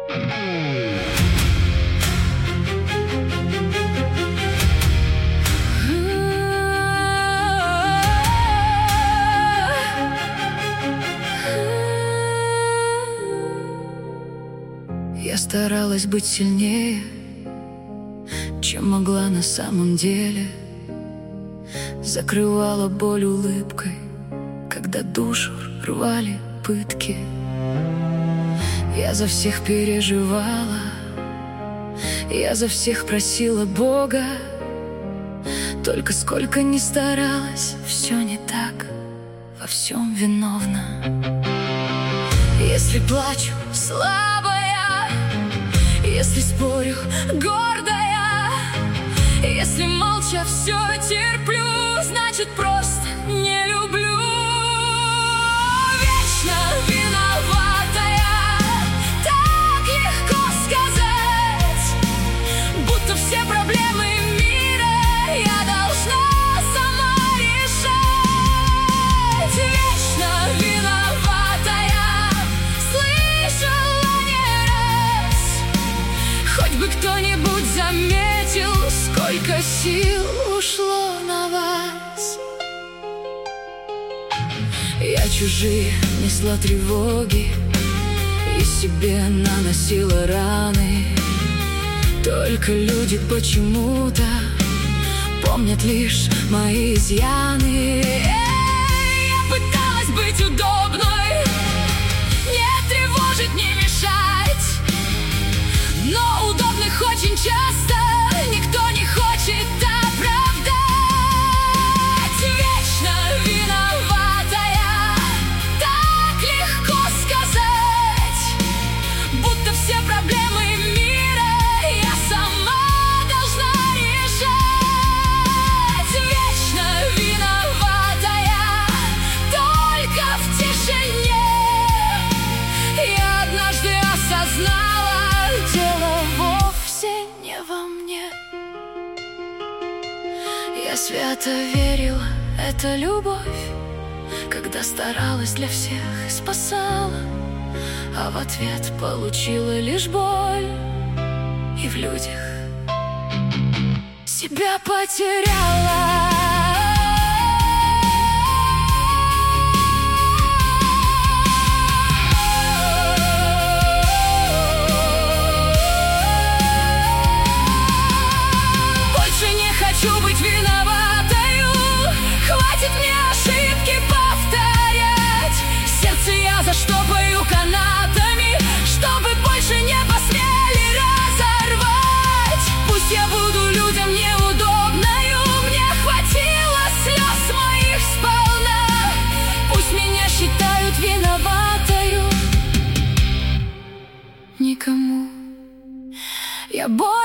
Я старалась быть сильнее, чем могла на самом деле. Закрывала боль улыбкой, когда душу рвали пытки. Я за всех переживала, я за всех просила Бога. Только сколько ни старалась, все не так, во всем виновна. Если плачу, слабая, если спорю, гордая, если молча все терплю, значит просто не люблю. Вечно виноватая, так легко сказать, будто все проблемы мира я должна сама решать. Вечно виноватая, слышала не раз, хоть бы кто-нибудь заметил, сколько сил ушло на вас. Я чужие несла тревоги и себе наносила раны. Только люди почему-то помнят лишь мои изъяны. Я пыталась быть удобной, не тревожить, не мешать, но удобных очень часто никто не хочет оправдать. Вечно виноватая, так легко сказать, будто все проблемы мира я сама должна решать. Вечно виноватая, только в тишине я однажды осознала, дело вовсе не во мне. Я свято верила, это любовь, когда старалась для всех и спасала, а в ответ получила лишь боль и в людях себя потеряла. Хочу быть виноватою, хватит мне ошибки повторять. Сердце я заштопаю канатами, чтобы больше не посмели разорвать. Пусть я буду людям неудобною, мне хватило слез моих сполна. Пусть меня считают виноватою, никому я больше